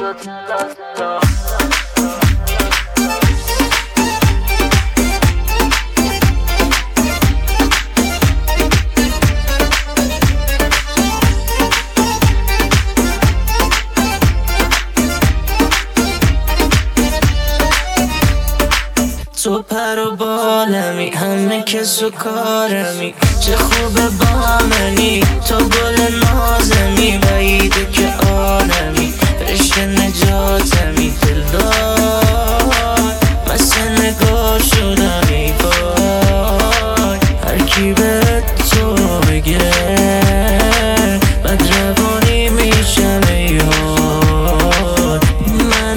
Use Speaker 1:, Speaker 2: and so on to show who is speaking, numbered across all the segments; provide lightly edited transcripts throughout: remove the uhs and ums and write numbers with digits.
Speaker 1: تو پر و بالمی، همه کس و کارمی، چه خوبه با منی، تو گل نازمی، بعیده که آدمی، رشته نجاتمی، دلدار مثل نگاه شدم ای وای. هر کی به تو بگه بد روانی میشم ای وای. من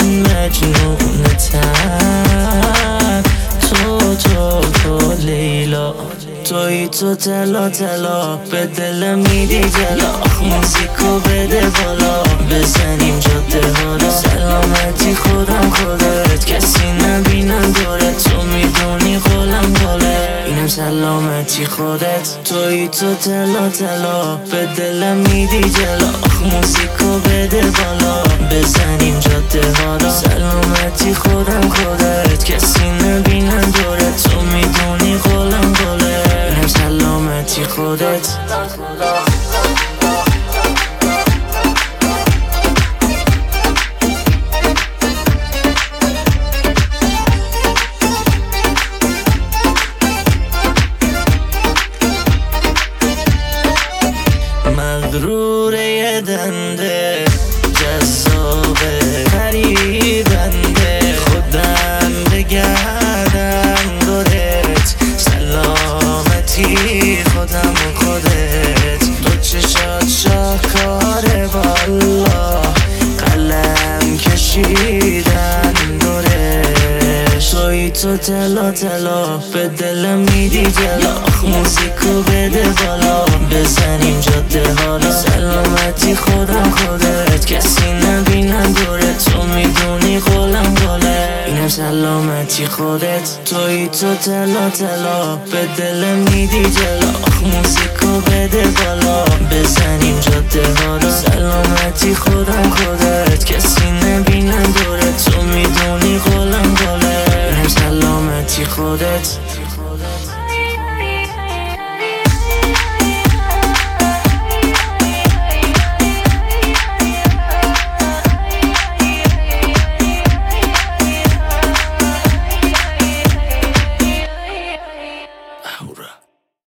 Speaker 1: مجنونتم، تو لیلا، توی تو تلا تلا، به دلم میدی جلا. موزیکو بده بالا، بزنیم جاده حالا. سلامتی خودم خودت، کسی نبینم دورت، تو میدونی خولم گله، اینم سلامتی خودت. توی تو تلا تلا، به دلم میدی جلا. موزیکو بده بالا، بزنیم جاده حالا. سلامتی خودم خودت، کسی نبینم دورت، تو میدونی خولم گله، اینم سلامتی خودت. مغروره یه دنده، جذابه فریبنده، خودم بگردم دورت. سلامتی خودم و خودت، دو چشات شاکاره والا، قلم کشیدن دورش. توی تو تلا تلا، به دلم میدی جلا. موزیکو بده بالا، بزنیم جاده حالا. سلامتی خودم خودت، کسی نبینم دورت، تو میدونی خولم گله، اینم سلامتی خودت. توی تو تلا تلا، به دلم میدی جلا. موزیکو بده بالا، بزنیم جاده حالا. سلامتی خودم خودت، کسی نبینم دورت، تو میدونی خولم گله، اینم سلامتی خودت.